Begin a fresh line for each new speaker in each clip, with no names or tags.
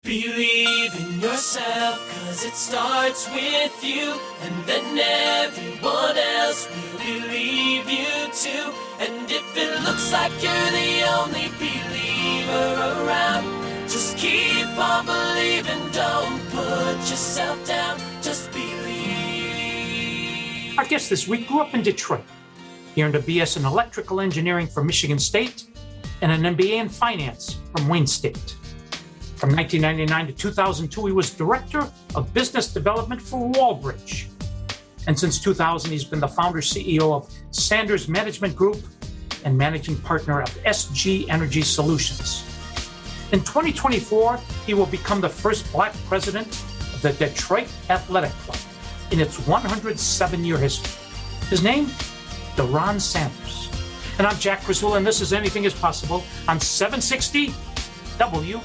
Believe in yourself, 'cause it starts with you, and then everyone else will believe you too. And if it looks like you're the only believer around, just keep on believing, don't put yourself down, just believe.
Our guest this week grew up in Detroit. He earned a BS in electrical engineering from Michigan State and an MBA in finance from Wayne State. From 1999 to 2002, he was Director of Business Development for Wallbridge. And since 2000, he's been the founder CEO of Sanders Management Group and managing partner of SG Energy Solutions. In 2024, he will become the first Black president of the Detroit Athletic Club in its 107-year history. His name, Deron Sanders. And I'm Jack Krasula, and this is Anything is Possible on 760 WJR.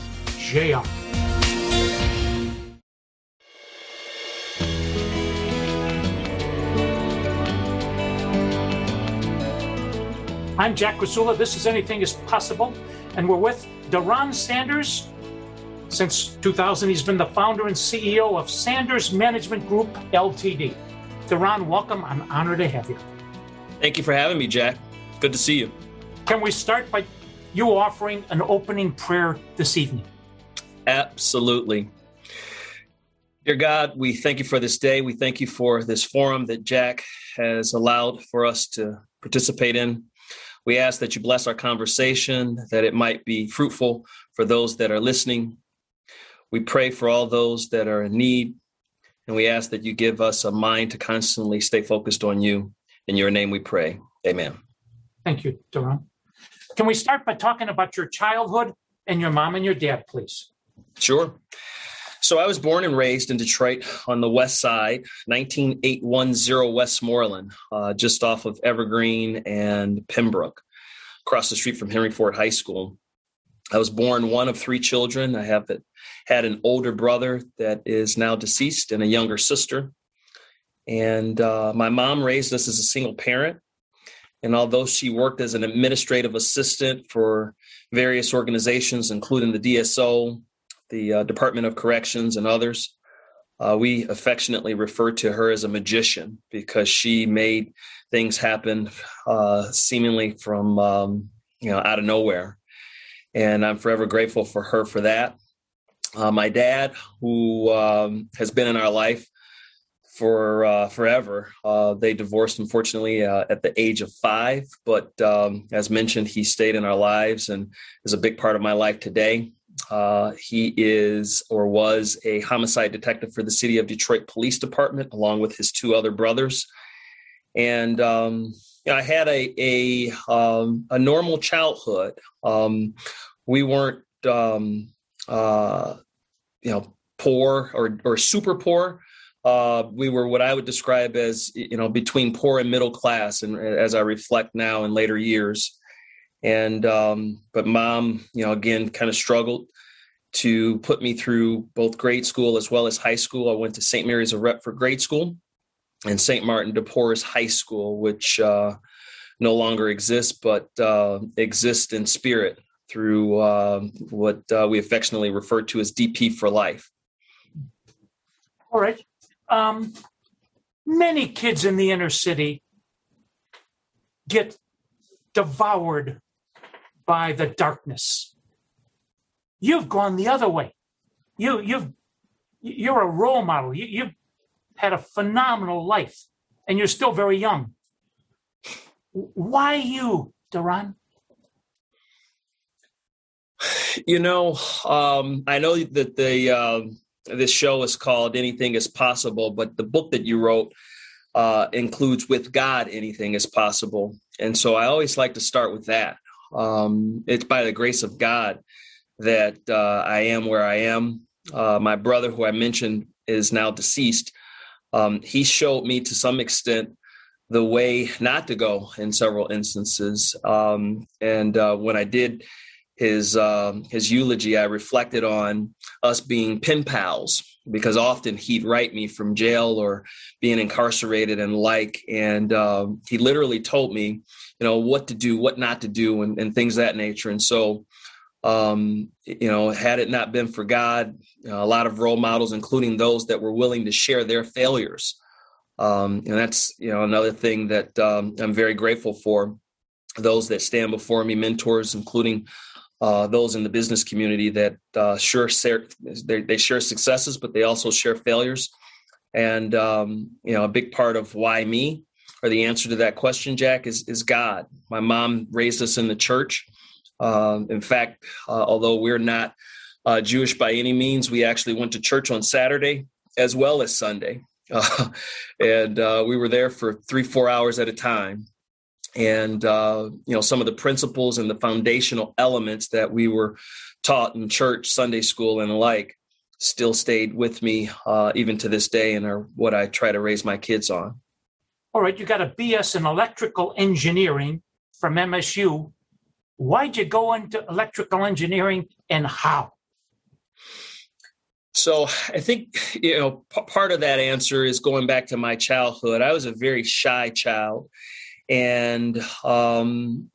I'm Jack Krasula. This is Anything is Possible, and we're with Deron Sanders. Since 2000, he's been the founder and CEO of Sanders Management Group, Ltd. Deron, welcome. I'm honored to have you.
Thank you for having me, Jack. Good to see you.
Can we start by you offering an opening prayer this evening?
Absolutely. Dear God, we thank you for this day. We thank you for this forum that Jack has allowed for us to participate in. We ask that you bless our conversation, that it might be fruitful for those that are listening. We pray for all those that are in need, and we ask that you give us a mind to constantly stay focused on you. In your name we pray. Amen.
Thank you, Deron. Can we start by talking about your childhood and your mom and your dad, please?
Sure. So I was born and raised in Detroit on the west side, 19810 Westmoreland, just off of Evergreen and Pembroke, across the street from Henry Ford High School. I was born one of three children. I had an older brother that is now deceased and a younger sister. And my mom raised us as a single parent. And although she worked as an administrative assistant for various organizations, including the DSO, the Department of Corrections, and others, we affectionately refer to her as a magician because she made things happen seemingly from out of nowhere. And I'm forever grateful for her for that. My dad, who has been in our life for forever. They divorced, unfortunately, at the age of 5. But as mentioned, he stayed in our lives and is a big part of my life today. He is or was a homicide detective for the City of Detroit Police Department, along with his 2 other brothers. And I had a normal childhood. We weren't poor or super poor. We were what I would describe as, between poor and middle class. And as I reflect now in later years, but mom, again, kind of struggled to put me through both grade school as well as high school. I went to St. Mary's of Retford Grade School and St. Martin de Porres High School, which no longer exists, but exists in spirit through what we affectionately refer to as DP for life.
All right. Many kids in the inner city get devoured by the darkness. You've gone the other way. You're a role model. You've had a phenomenal life, and you're still very young. Why you, Deron?
I know that this show is called Anything is Possible, but the book that you wrote includes With God, Anything is Possible. And so I always like to start with that. It's by the grace of God that I am where I am. My brother, who I mentioned, is now deceased. He showed me to some extent the way not to go in several instances. And when I did his eulogy, I reflected on us being pen pals, because often he'd write me from jail or being incarcerated and he literally told me, what to do, what not to do, and things of that nature. And so Had it not been for God, a lot of role models, including those that were willing to share their failures. And that's, another thing that I'm very grateful for. Those that stand before me, mentors, including those in the business community that they share successes, but they also share failures. And, a big part of why me, or the answer to that question, Jack, is God. My mom raised us in the church. In fact, although we're not Jewish by any means, we actually went to church on Saturday as well as Sunday. And we were there for 3-4 hours at a time. And, some of the principles and the foundational elements that we were taught in church, Sunday school, and the like still stayed with me even to this day and are what I try to raise my kids on.
All right, you got a BS in electrical engineering from MSU. Why'd you go into electrical engineering and how?
So I think, part of that answer is going back to my childhood. I was a very shy child and, an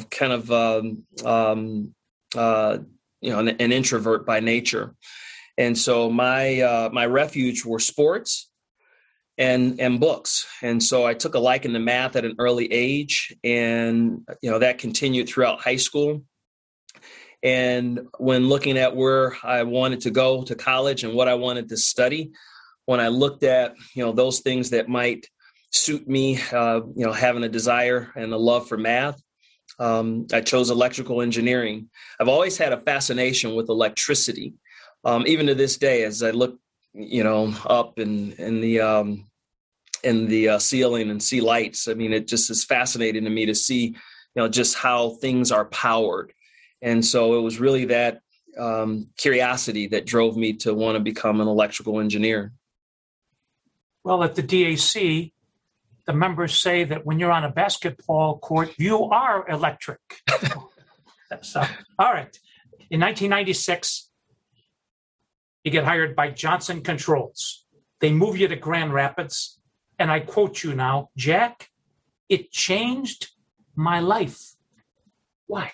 introvert by nature. And so my refuge were sports and books. And so I took a liking to math at an early age, and, that continued throughout high school. And when looking at where I wanted to go to college and what I wanted to study, when I looked at, those things that might suit me, having a desire and a love for math, I chose electrical engineering. I've always had a fascination with electricity. Even to this day, as I look, up in the ceiling and see lights, I mean, it just is fascinating to me to see, just how things are powered. And so it was really that curiosity that drove me to want to become an electrical engineer.
Well, at the DAC, the members say that when you're on a basketball court, you are electric. So, all right. In 1996, you get hired by Johnson Controls. They move you to Grand Rapids. And I quote you now, Jack, it changed my life. Why?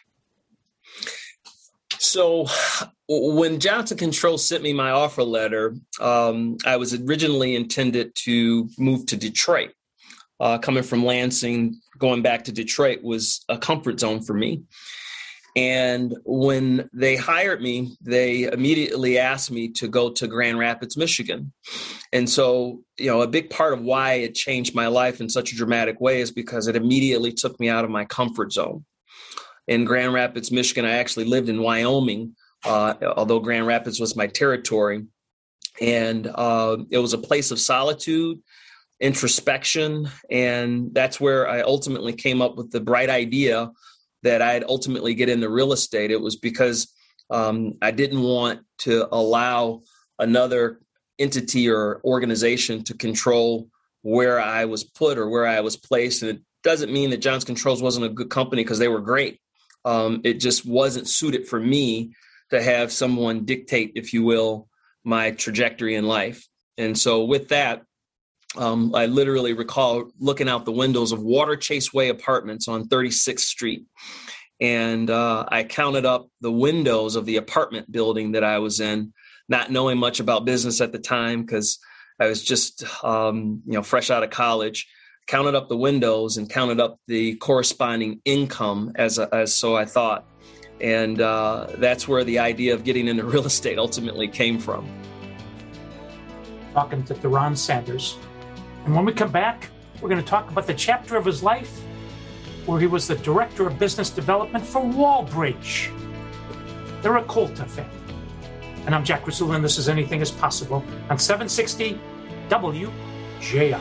So when Johnson Controls sent me my offer letter, I was originally intended to move to Detroit. Coming from Lansing, going back to Detroit was a comfort zone for me. And when they hired me, they immediately asked me to go to Grand Rapids, Michigan. And so, a big part of why it changed my life in such a dramatic way is because it immediately took me out of my comfort zone. In Grand Rapids, Michigan, I actually lived in Wyoming, although Grand Rapids was my territory. And it was a place of solitude, introspection, and that's where I ultimately came up with the bright idea that I'd ultimately get into real estate. It was because I didn't want to allow another entity or organization to control where I was put or where I was placed. And it doesn't mean that Johnson Controls wasn't a good company, because they were great. It just wasn't suited for me to have someone dictate, if you will, my trajectory in life. And so with that, I literally recall looking out the windows of Water Chase Way Apartments on 36th Street. And I counted up the windows of the apartment building that I was in, not knowing much about business at the time because I was just, fresh out of college. Counted up the windows and counted up the corresponding income as so I thought. And that's where the idea of getting into real estate ultimately came from.
Talking to Theron Sanders. And when we come back, we're going to talk about the chapter of his life where he was the director of business development for Wallbridge. They're a Colta family. And I'm Jack Rasula, and this is Anything is Possible on 760 WJR.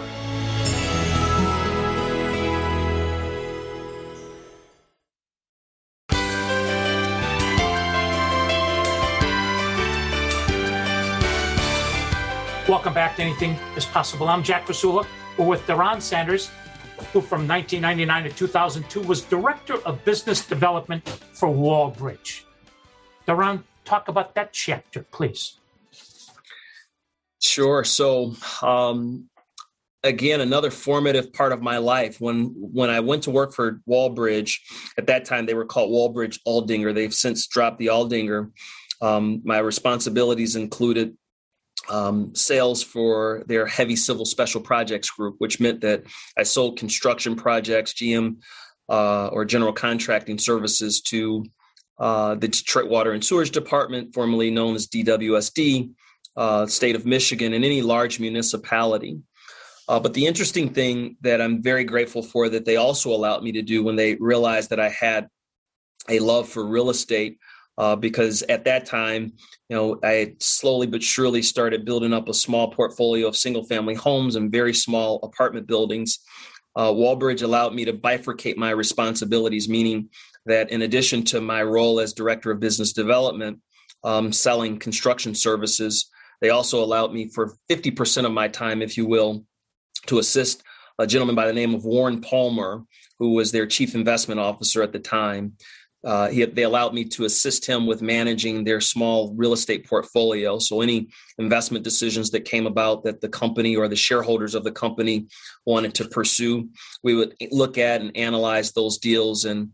Welcome back to Anything is Possible. I'm Jack Rasula. We're with Theron Sanders, who from 1999 to 2002 was Director of Business Development for Wallbridge. Theron, talk about that chapter, please.
Sure. So again, another formative part of my life. When I went to work for Walbridge, at that time they were called Walbridge Aldinger. They've since dropped the Aldinger. My responsibilities included sales for their heavy civil special projects group, which meant that I sold construction projects, GM or general contracting services to the Detroit Water and Sewage Department, formerly known as DWSD, state of Michigan, and any large municipality. But the interesting thing that I'm very grateful for that they also allowed me to do when they realized that I had a love for real estate, because at that time, I had slowly but surely started building up a small portfolio of single family homes and very small apartment buildings. Walbridge allowed me to bifurcate my responsibilities, meaning that in addition to my role as director of business development, selling construction services, they also allowed me for 50% of my time, if you will, to assist a gentleman by the name of Warren Palmer, who was their chief investment officer at the time. They allowed me to assist him with managing their small real estate portfolio. So any investment decisions that came about that the company or the shareholders of the company wanted to pursue, we would look at and analyze those deals. And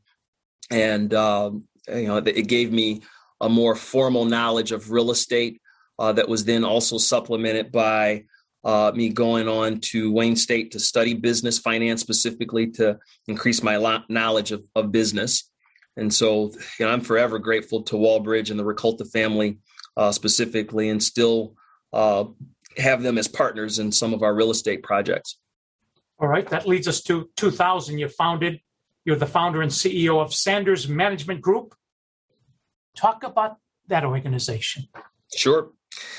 it gave me a more formal knowledge of real estate that was then also supplemented by me going on to Wayne State to study business finance, specifically to increase my knowledge of business. And so, I'm forever grateful to Walbridge and the Ricolta family specifically, and still have them as partners in some of our real estate projects.
All right. That leads us to 2000. You're the founder and CEO of Sanders Management Group. Talk about that organization.
Sure.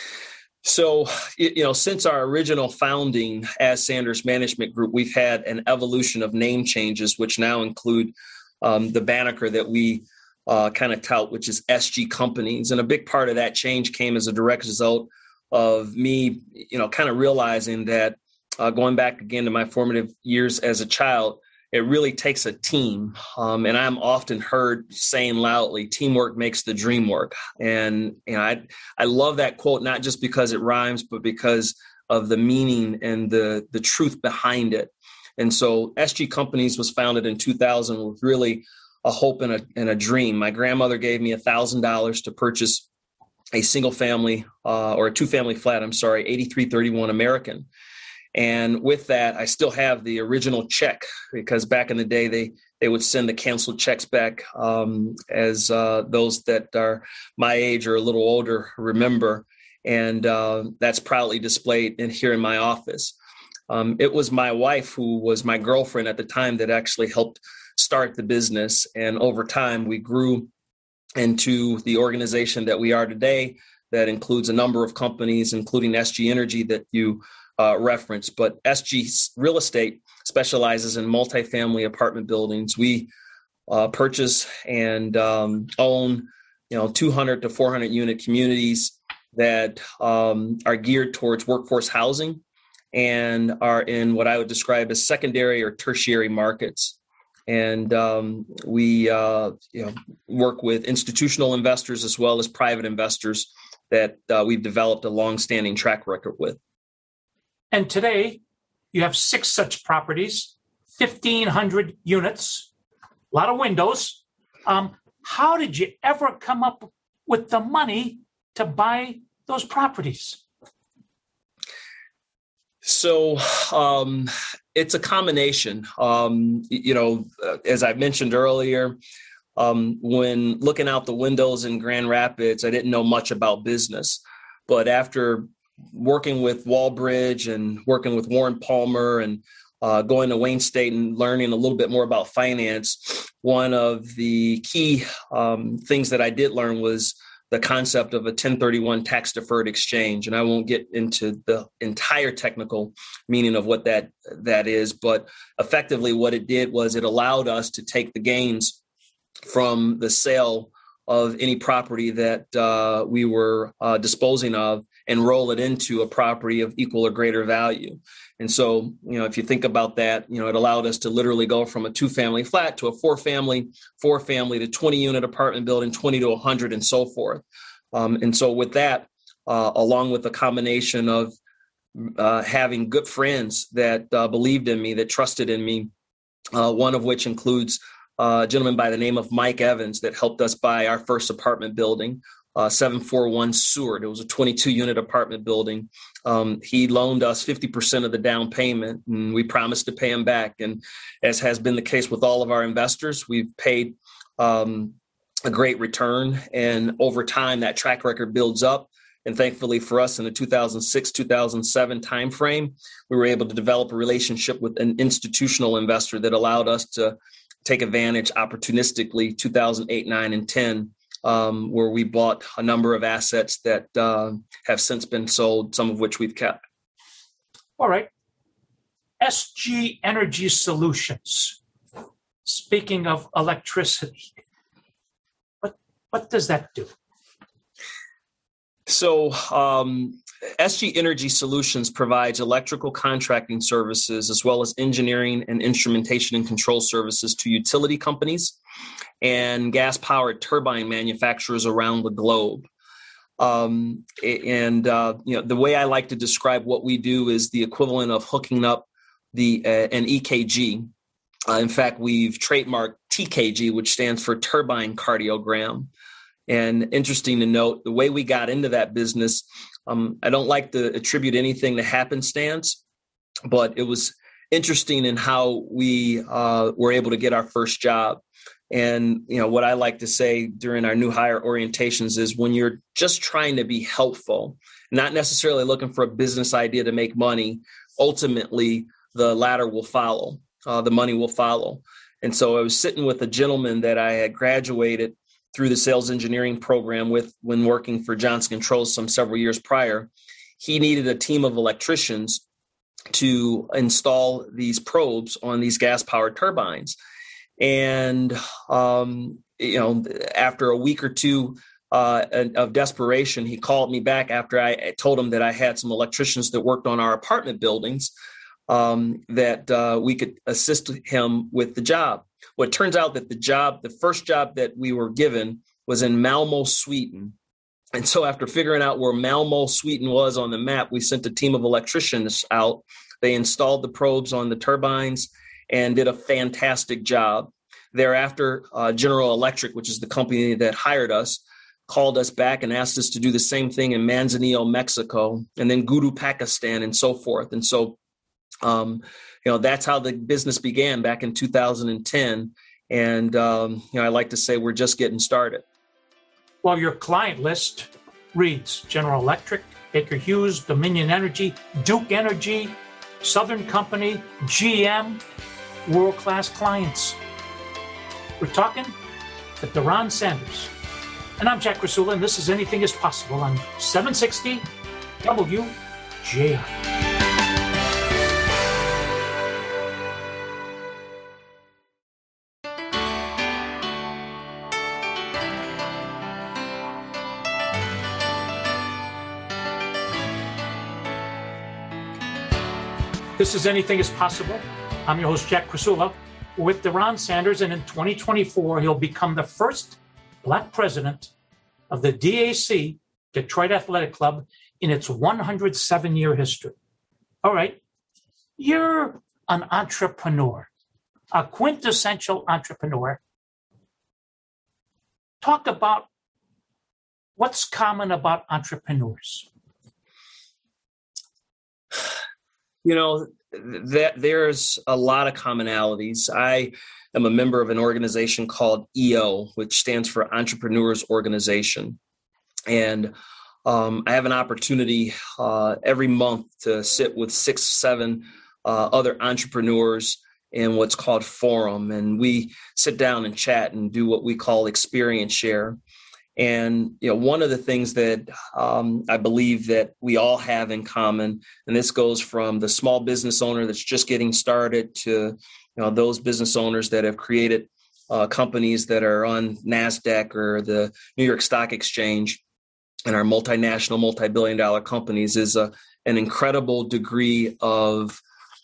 So, since our original founding as Sanders Management Group, we've had an evolution of name changes, which now include the banner that we kind of tout, which is SG Companies. And a big part of that change came as a direct result of me, kind of realizing that going back again to my formative years as a child, it really takes a team. And I'm often heard saying loudly, teamwork makes the dream work. And I love that quote, not just because it rhymes, but because of the meaning and the truth behind it. And so SG Companies was founded in 2000 with really a hope and a dream. My grandmother gave me $1,000 to purchase a single family or a two-family flat, 8331 American. And with that, I still have the original check, because back in the day, they would send the canceled checks back, as those that are my age or a little older remember. And that's proudly displayed here in my office. It was my wife, who was my girlfriend at the time, that actually helped start the business. And over time, we grew into the organization that we are today, that includes a number of companies, including SG Energy that you referenced. But SG Real Estate specializes in multifamily apartment buildings. We purchase and own 200 to 400 unit communities that are geared towards workforce housing and are in what I would describe as secondary or tertiary markets. And we work with institutional investors as well as private investors that we've developed a long-standing track record with.
And today, you have 6 such properties, 1,500 units, a lot of windows. How did you ever come up with the money to buy those properties?
So it's a combination. As I mentioned earlier, when looking out the windows in Grand Rapids, I didn't know much about business. But after working with Walbridge and working with Warren Palmer and going to Wayne State and learning a little bit more about finance, one of the key things that I did learn was the concept of a 1031 tax deferred exchange. And I won't get into the entire technical meaning of what that is, but effectively what it did was it allowed us to take the gains from the sale of any property that we were disposing of and roll it into a property of equal or greater value. And so, if you think about that, it allowed us to literally go from a 2-family flat to a 4-family to 20-unit apartment building, 20 to 100 and so forth. And so with that, along with a combination of having good friends that believed in me, that trusted in me, one of which includes a gentleman by the name of Mike Evans that helped us buy our first apartment building, 741 Seward. It was a 22-unit apartment building. He loaned us 50% of the down payment, and we promised to pay him back. And as has been the case with all of our investors, we've paid a great return. And over time, that track record builds up. And thankfully for us, in the 2006-2007 timeframe, we were able to develop a relationship with an institutional investor that allowed us to take advantage opportunistically 2008, 9, and 10, where we bought a number of assets that have since been sold, some of which we've kept.
All right. SG Energy Solutions. Speaking of electricity, what does that do?
So SG Energy Solutions provides electrical contracting services as well as engineering and instrumentation and control services to utility companies and gas-powered turbine manufacturers around the globe. The way I like to describe what we do is the equivalent of hooking up an EKG. In fact, we've trademarked TKG, which stands for turbine cardiogram. And interesting to note, the way we got into that business, I don't like to attribute anything to happenstance, but it was interesting in how we were able to get our first job. And, what I like to say during our new hire orientations is when you're just trying to be helpful, not necessarily looking for a business idea to make money, ultimately the latter will follow, the money will follow. And so I was sitting with a gentleman that I had graduated through the sales engineering program with when working for Johnson Controls several years prior. He needed a team of electricians to install these probes on these gas-powered turbines. And, after a week or two of desperation, he called me back after I told him that I had some electricians that worked on our apartment buildings that we could assist him with the job. Well, it turns out that the first job that we were given was in Malmo, Sweden. And so after figuring out where Malmo, Sweden was on the map, we sent a team of electricians out. They installed the probes on the turbines and did a fantastic job. Thereafter, General Electric, which is the company that hired us, called us back and asked us to do the same thing in Manzanillo, Mexico, and then Guru, Pakistan, and so forth. And so that's how the business began back in 2010. And, I like to say we're just getting started.
Well, your client list reads General Electric, Baker Hughes, Dominion Energy, Duke Energy, Southern Company, GM, world-class clients. We're talking at Deron Sanders. And I'm Jack Krasula, and this is Anything is Possible on 760 WJR. This is Anything is Possible. I'm your host, Jack Krasula, with Deron Sanders, and in 2024, he'll become the first Black president of the DAC, Detroit Athletic Club, in its 107-year history. All right, you're an entrepreneur, a quintessential entrepreneur. Talk about what's common about entrepreneurs.
There's a lot of commonalities. I am a member of an organization called EO, which stands for Entrepreneurs Organization. And I have an opportunity every month to sit with 6, 7 other entrepreneurs in what's called Forum. And we sit down and chat and do what we call experience share. And, one of the things that I believe that we all have in common, and this goes from the small business owner that's just getting started to, those business owners that have created companies that are on NASDAQ or the New York Stock Exchange and are multinational, multi-billion-dollar companies, is an incredible degree of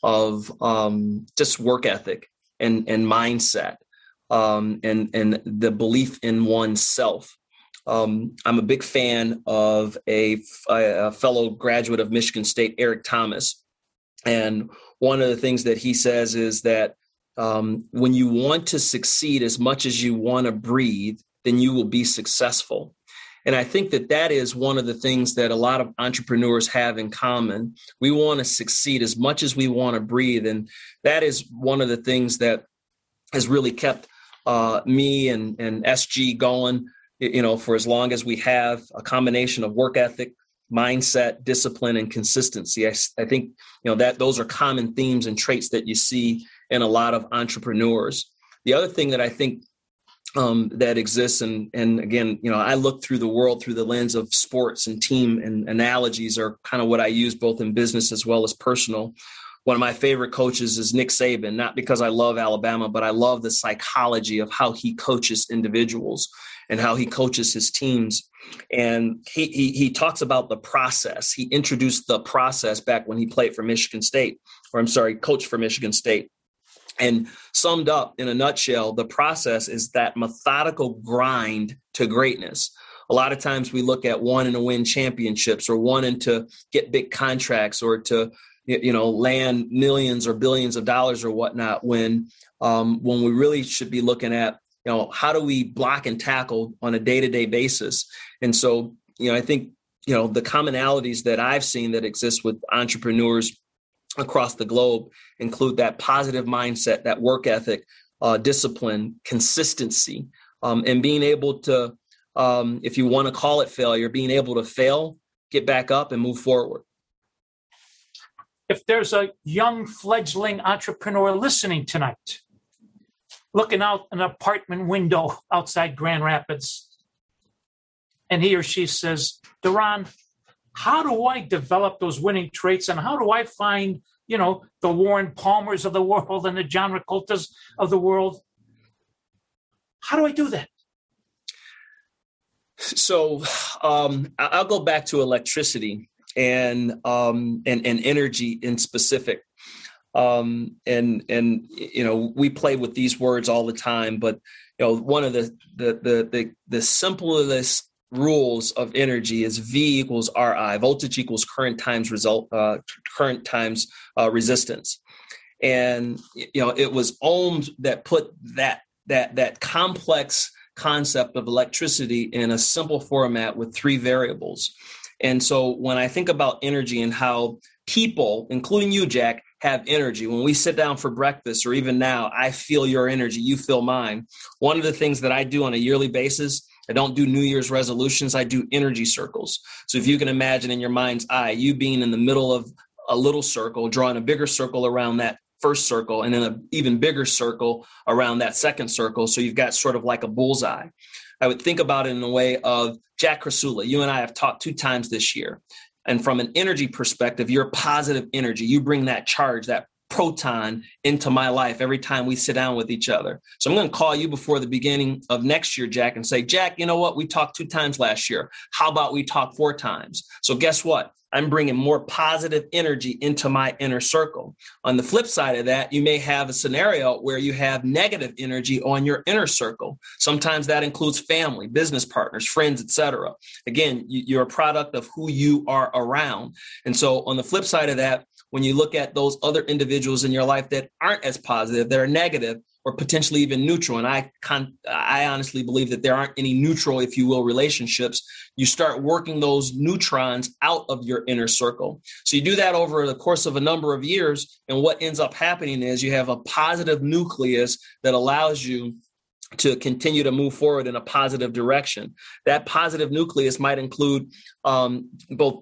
just work ethic and mindset and the belief in oneself. I'm a big fan of a fellow graduate of Michigan State, Eric Thomas. And one of the things that he says is that when you want to succeed as much as you want to breathe, then you will be successful. And I think that that is one of the things that a lot of entrepreneurs have in common. We want to succeed as much as we want to breathe. And that is one of the things that has really kept me and SG going, for as long as we have, a combination of work ethic, mindset, discipline, and consistency. I think, that those are common themes and traits that you see in a lot of entrepreneurs. The other thing that I think that exists, and again, I look through the world through the lens of sports and team, and analogies are kind of what I use both in business as well as personal. One of my favorite coaches is Nick Saban, not because I love Alabama, but I love the psychology of how he coaches individuals and how he coaches his teams. And he talks about the process. He introduced the process back when he played for Michigan State, coached for Michigan State. And summed up in a nutshell, the process is that methodical grind to greatness. A lot of times we look at wanting to win championships or wanting to get big contracts or to, land millions or billions of dollars or whatnot, when we really should be looking at, how do we block and tackle on a day-to-day basis? And so, I think, the commonalities that I've seen that exist with entrepreneurs across the globe include that positive mindset, that work ethic, discipline, consistency, and being able to, if you want to call it failure, being able to fail, get back up and move forward.
If there's a young fledgling entrepreneur listening tonight, looking out an apartment window outside Grand Rapids, and he or she says, Duran, how do I develop those winning traits, and how do I find, the Warren Palmers of the world and the John Rakoltas of the world? How do I do that?
So I'll go back to electricity and energy in specific. We play with these words all the time, but one of the simplest rules of energy is V equals RI, voltage equals current times resistance. And it was Ohms that put that complex concept of electricity in a simple format with three variables. And so when I think about energy and how people, including you, Jack, have energy, when we sit down for breakfast or even now, I feel your energy, you feel mine. One of the things that I do on a yearly basis, I don't do New Year's resolutions, I do energy circles. So if you can imagine in your mind's eye, you being in the middle of a little circle, drawing a bigger circle around that first circle, and then an even bigger circle around that second circle. So you've got sort of like a bullseye. I would think about it in a way of Jack Krasula. You and I have talked 2 times this year. And from an energy perspective, you're positive energy. You bring that charge, that proton into my life every time we sit down with each other. So I'm going to call you before the beginning of next year, Jack, and say, Jack, you know what? We talked 2 times last year. How about we talk 4 times? So guess what? I'm bringing more positive energy into my inner circle. On the flip side of that, you may have a scenario where you have negative energy on your inner circle. Sometimes that includes family, business partners, friends, etc. Again, you're a product of who you are around. And so on the flip side of that, when you look at those other individuals in your life that aren't as positive, that are negative, or potentially even neutral, and I honestly believe that there aren't any neutral, if you will, relationships, you start working those neutrons out of your inner circle. So you do that over the course of a number of years, and what ends up happening is you have a positive nucleus that allows you to continue to move forward in a positive direction. That positive nucleus might include both,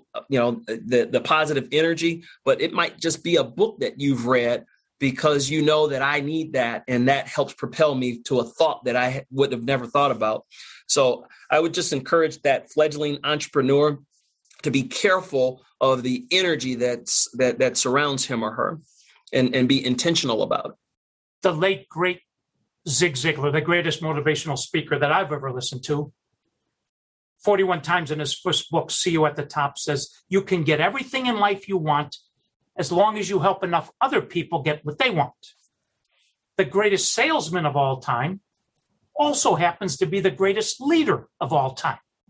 the positive energy, but it might just be a book that you've read because you know that I need that, and that helps propel me to a thought that I would have never thought about. So I would just encourage that fledgling entrepreneur to be careful of the energy that surrounds him or her, and be intentional about it.
The late, great Zig Ziglar, the greatest motivational speaker that I've ever listened to, 41 times in his first book, See You at the Top, says, you can get everything in life you want as long as you help enough other people get what they want. The greatest salesman of all time also happens to be the greatest leader of all time.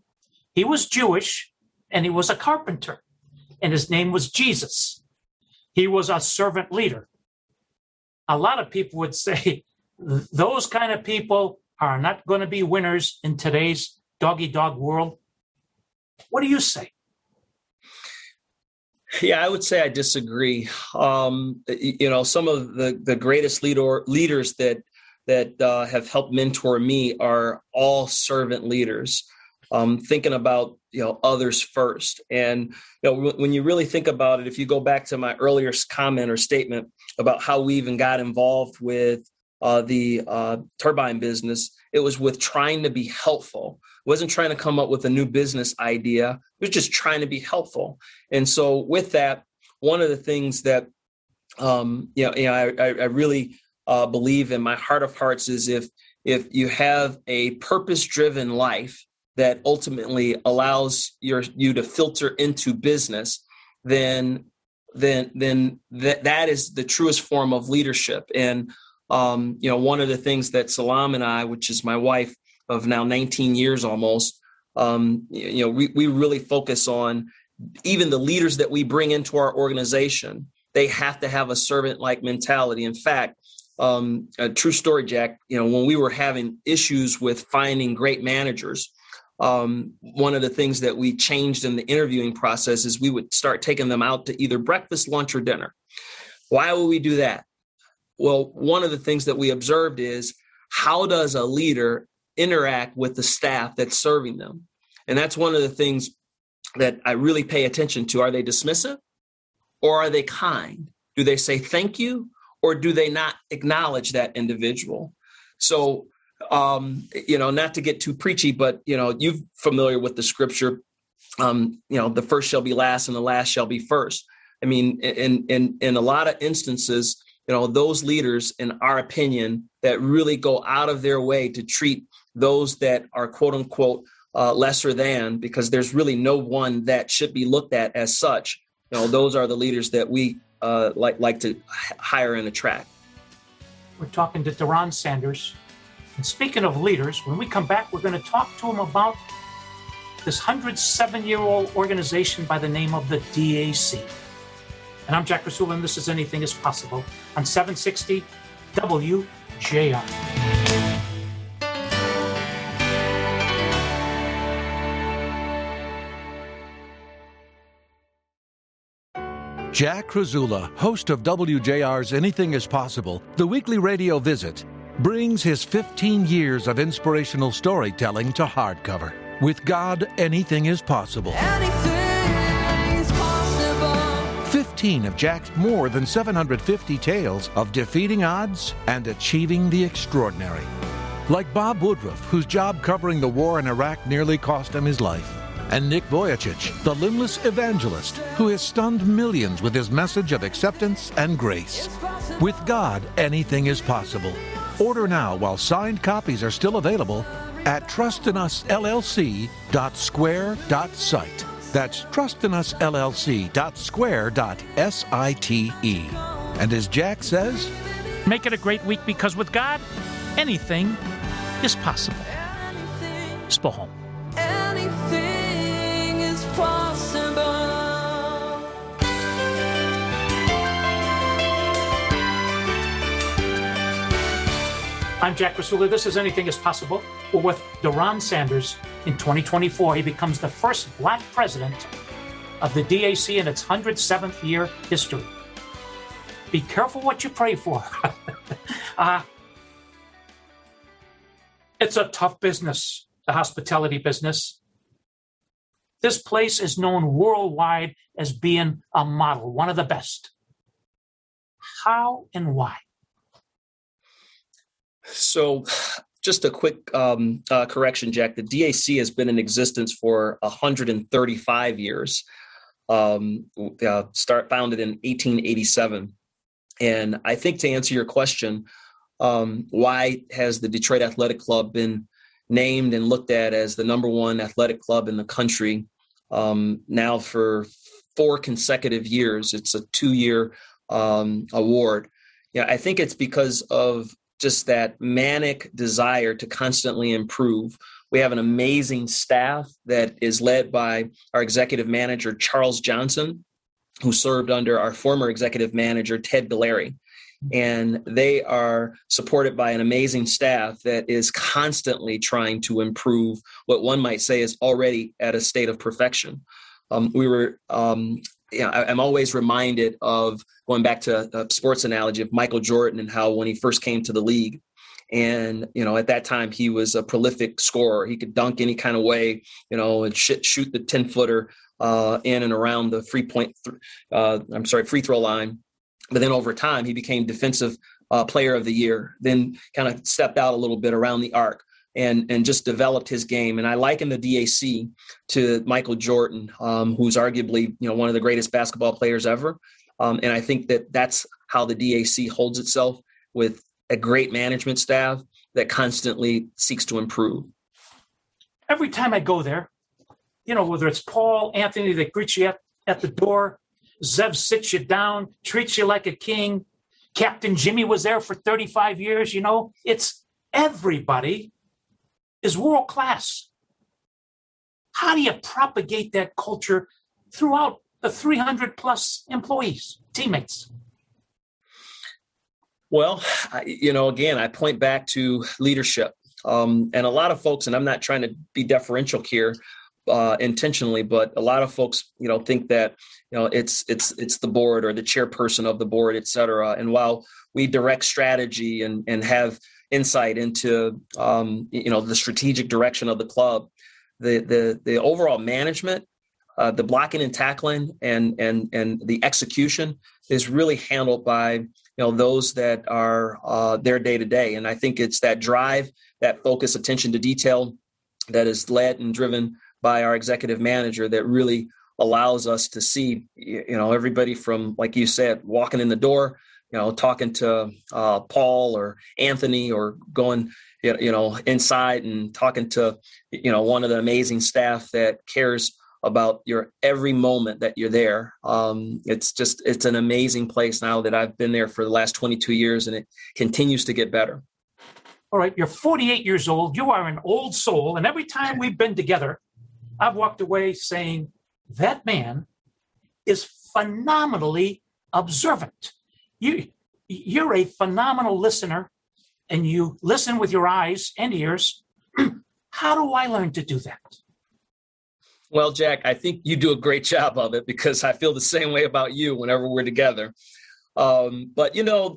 He was Jewish, and he was a carpenter, and his name was Jesus. He was a servant leader. A lot of people would say those kind of people are not going to be winners in today's dog-eat-dog world. What do you say?
Yeah, I would say I disagree. Some of the greatest leaders that have helped mentor me are all servant leaders, thinking about others first. And when you really think about it, if you go back to my earlier comment or statement about how we even got involved with the turbine business, it was with trying to be helpful. It wasn't trying to come up with a new business idea. It was just trying to be helpful. And so with that, one of the things that I really believe in my heart of hearts is if you have a purpose-driven life that ultimately allows you to filter into business, then that is the truest form of leadership. And one of the things that Salam and I, which is my wife of now 19 years almost, we really focus on even the leaders that we bring into our organization. They have to have a servant-like mentality. In fact, a true story, Jack, when we were having issues with finding great managers, one of the things that we changed in the interviewing process is we would start taking them out to either breakfast, lunch, or dinner. Why would we do that? Well, one of the things that we observed is, how does a leader interact with the staff that's serving them? And that's one of the things that I really pay attention to. Are they dismissive or are they kind? Do they say thank you or do they not acknowledge that individual? So, not to get too preachy, but, you're familiar with the scripture, the first shall be last and the last shall be first. I mean, in a lot of instances, those leaders, in our opinion, that really go out of their way to treat those that are quote unquote lesser than, because there's really no one that should be looked at as such. Those are the leaders that we like to hire and attract.
We're talking to Deron Sanders. And speaking of leaders, when we come back, we're going to talk to him about this 107-year-old organization by the name of the DAC. And I'm Jack Krasula, and this is Anything is Possible on 760 WJR.
Jack Krasula, host of WJR's Anything is Possible, the weekly radio visit, brings his 15 years of inspirational storytelling to hardcover. With God, anything is possible.
Anything is possible.
15 of Jack's more than 750 tales of defeating odds and achieving the extraordinary. Like Bob Woodruff, whose job covering the war in Iraq nearly cost him his life. And Nick Vujicic, the limbless evangelist who has stunned millions with his message of acceptance and grace. With God, anything is possible. Order now while signed copies are still available at trustinusllc.square.site. That's trustinusllc.square.site. And as Jack says,
Make it a great week, because with God, anything is possible. Spohom.
Anything is possible.
I'm Jack Krasula. This is Anything is Possible. We're with Deron Sanders. In 2024, he becomes the first Black president of the DAC in its 107th year history. Be careful what you pray for. It's a tough business, the hospitality business. This place is known worldwide as being a model, one of the best. How and why?
So just a quick correction, Jack. The DAC has been in existence for 135 years, founded in 1887. And I think to answer your question, why has the Detroit Athletic Club been named and looked at as the number one athletic club in the country now for 4 consecutive years? It's a 2-year award. I think it's because of just that manic desire to constantly improve, We have an amazing staff that is led by our executive manager, Charles Johnson, who served under our former executive manager, Ted Galleri. And they are supported by an amazing staff that is constantly trying to improve what one might say is already at a state of perfection. I'm always reminded of, going back to a sports analogy, of Michael Jordan and how when he first came to the league, and, at that time he was a prolific scorer. He could dunk any kind of way, and shoot the 10-footer in and around the free throw line. But then over time, he became defensive player of the year, then kind of stepped out a little bit around the arc and just developed his game. And I liken the DAC to Michael Jordan, who's arguably, one of the greatest basketball players ever. And I think that that's how the DAC holds itself, with a great management staff that constantly seeks to improve.
Every time I go there, whether it's Paul Anthony that greets you at the door, Zev sits you down, treats you like a king. Captain Jimmy was there for 35 years. It's everybody is world class. How do you propagate that culture throughout the 300 plus employees, teammates?
Well, again, I point back to leadership. And a lot of folks, and I'm not trying to be deferential here, intentionally, but a lot of folks, think that, it's the board or the chairperson of the board, et cetera. And while we direct strategy and have insight into, the strategic direction of the club, the overall management, the blocking and tackling and the execution is really handled by, those that are there day to day. And I think it's that drive, that focus, attention to detail that is led and driven by our executive manager that really allows us to see, everybody from, like you said, walking in the door, talking to Paul or Anthony, or going, inside and talking to, one of the amazing staff that cares about your every moment that you're there. It's an amazing place now that I've been there for the last 22 years, and it continues to get better.
All right. You're 48 years old. You are an old soul. And every time we've been together, I've walked away saying that man is phenomenally observant. You're a phenomenal listener, and you listen with your eyes and ears. How do I learn to do that?
Well, Jack, I think you do a great job of it, because I feel the same way about you whenever we're together. But,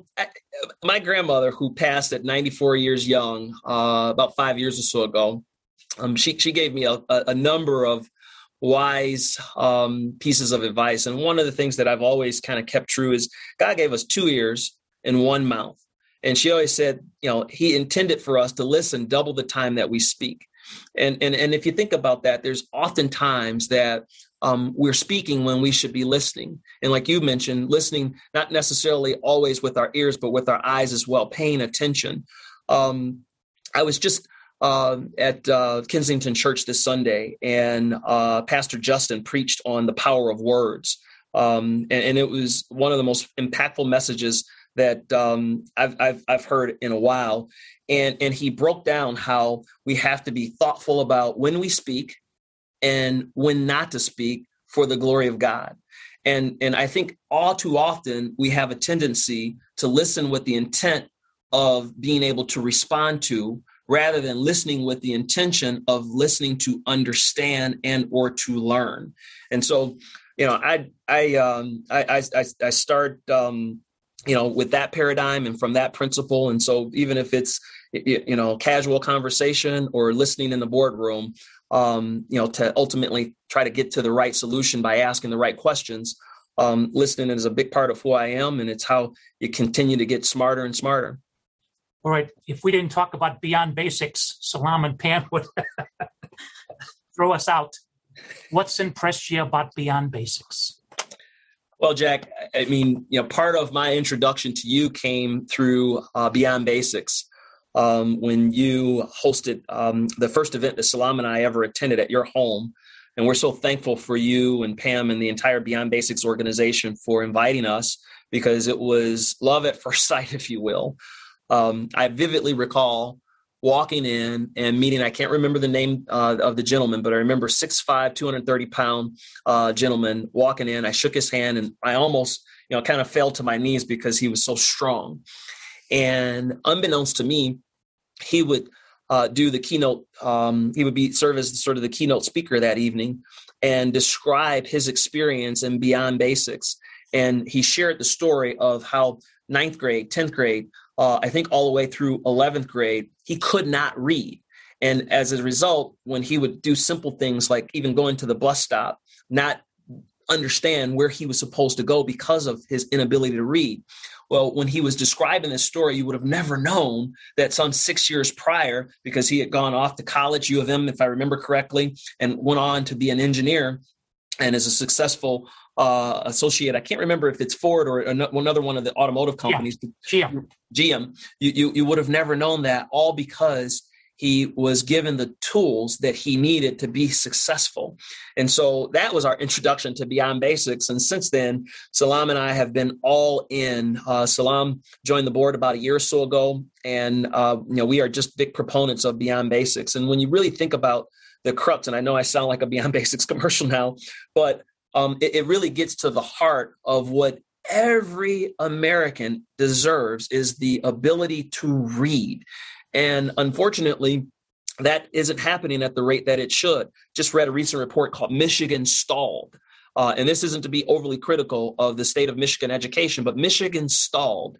my grandmother, who passed at 94 years young, about 5 years or so ago, she gave me a number of wise pieces of advice. And one of the things that I've always kind of kept true is God gave us 2 ears and 1 mouth. And she always said, he intended for us to listen double the time that we speak. And if you think about that, there's often times that we're speaking when we should be listening. And like you mentioned, listening, not necessarily always with our ears, but with our eyes as well, paying attention. I was just at Kensington Church this Sunday, and Pastor Justin preached on the power of words. And it was one of the most impactful messages that I've heard in a while. And he broke down how we have to be thoughtful about when we speak and when not to speak for the glory of God. And I think all too often we have a tendency to listen with the intent of being able to respond to, rather than listening with the intention of listening to understand and or to learn. And so, I start, with that paradigm and from that principle. And so even if it's, casual conversation or listening in the boardroom, to ultimately try to get to the right solution by asking the right questions, listening is a big part of who I am. And it's how you continue to get smarter and smarter.
All right. If we didn't talk about Beyond Basics, Salam and Pam would throw us out. What's impressed you about Beyond Basics?
Well, Jack, I mean, part of my introduction to you came through Beyond Basics. When you hosted the first event that Salam and I ever attended at your home. And we're so thankful for you and Pam and the entire Beyond Basics organization for inviting us, because it was love at first sight, if you will. I vividly recall walking in and meeting, I can't remember the name of the gentleman, but I remember 6'5", 230-pound gentleman walking in. I shook his hand and I almost, kind of fell to my knees because he was so strong. And unbeknownst to me, he would do the keynote. He would serve as sort of the keynote speaker that evening and describe his experience in Beyond Basics. And he shared the story of how 9th grade, 10th grade, I think all the way through 11th grade, he could not read. And as a result, when he would do simple things like even going to the bus stop, not understand where he was supposed to go because of his inability to read. Well, when he was describing this story, you would have never known that some 6 years prior, because he had gone off to college, U of M, if I remember correctly, and went on to be an engineer and is a successful associate. I can't remember if it's Ford or another one of the automotive companies.
Yeah,
GM. You would have never known that, all because he was given the tools that he needed to be successful. And so that was our introduction to Beyond Basics. And since then, Salam and I have been all in. Salam joined the board about a year or so ago. And, we are just big proponents of Beyond Basics. And when you really think about the crux, and I know I sound like a Beyond Basics commercial now, but it really gets to the heart of what every American deserves, is the ability to read. And unfortunately, that isn't happening at the rate that it should. Just read a recent report called Michigan Stalled. And this isn't to be overly critical of the state of Michigan education, but Michigan stalled.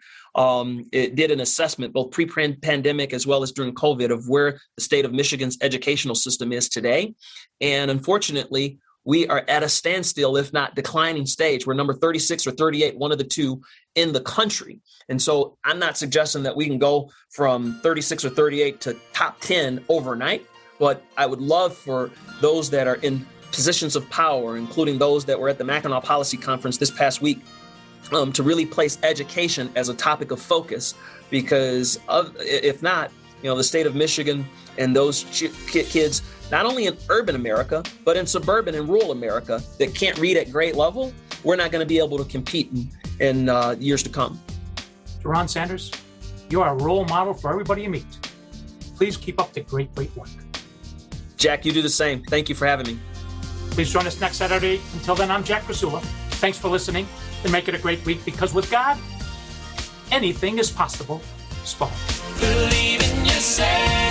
It did an assessment both pre-pandemic as well as during COVID of where the state of Michigan's educational system is today. And unfortunately, we are at a standstill, if not declining stage. We're number 36 or 38, one of the two in the country. And so I'm not suggesting that we can go from 36 or 38 to top 10 overnight, but I would love for those that are in positions of power, including those that were at the Mackinac Policy Conference this past week, to really place education as a topic of focus, because if not, the state of Michigan and those kids, not only in urban America, but in suburban and rural America that can't read at grade level, we're not going to be able to compete in years to come.
Ron Sanders, you are a role model for everybody you meet. Please keep up the great work.
Jack, you do the same. Thank you for having me.
Please join us next Saturday. Until then, I'm Jack Krasula. Thanks for listening, and make it a great week, because with God, anything is possible. Spot.
Believe in yourself.